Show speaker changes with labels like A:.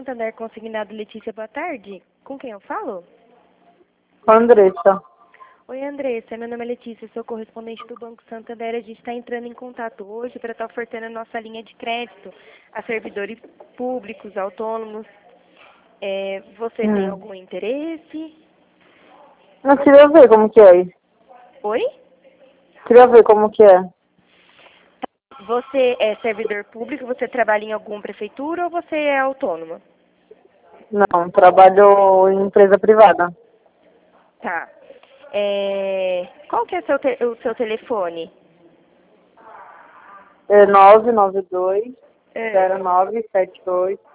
A: Santander Consignado, Letícia, boa tarde. Com quem eu falo?
B: Andressa.
A: Oi, Andressa, meu nome é Letícia, sou correspondente do Banco Santander. A gente está entrando em contato hoje para estar ofertando a nossa linha de crédito a servidores públicos, autônomos. Você tem algum interesse?
B: Eu queria ver como que é.
A: Oi?
B: Queria ver como que é.
A: Você é servidor público, você trabalha em alguma prefeitura ou você é autônoma?
B: Não, trabalho em empresa privada.
A: Tá. Qual que é o seu telefone?
B: É 992
A: É.
B: 0978